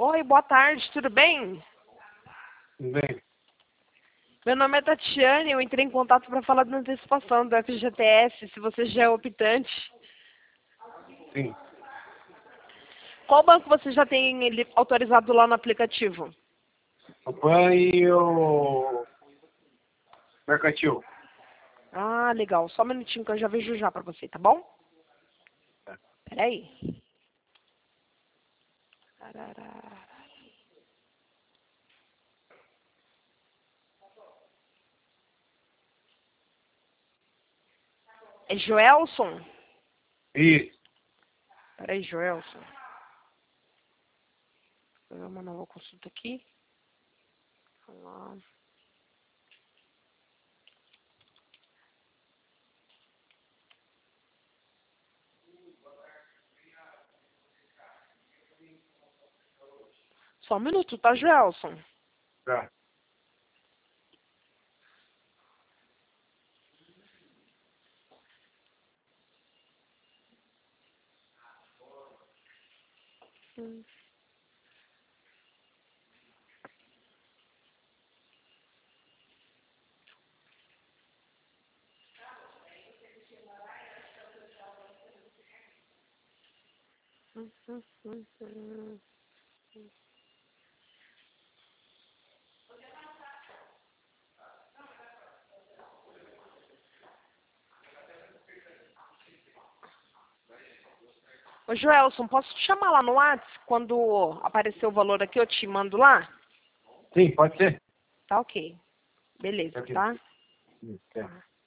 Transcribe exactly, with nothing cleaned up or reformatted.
Oi, boa tarde, tudo bem? Tudo bem? Meu nome é Tatiane, eu entrei em contato para falar da antecipação do F G T S, se você já é optante. Sim. Qual banco você já tem ele autorizado lá no aplicativo? O Pan e o Mercantil. Ah, legal. Só um minutinho que eu já vejo já para você, tá bom? Tá. Peraí. Tarará. É Joelson? Isso. Peraí, Joelson. Vou fazer uma nova consulta aqui. Vamos lá. Só um minuto, tá, Joelson? Tá. Hum. Hum, hum, hum, hum. Ô, Joelson, posso te chamar lá no WhatsApp? Quando aparecer o valor aqui, eu te mando lá? Sim, pode ser. Tá ok. Beleza, Ok. tá? Sim, tá. Tá.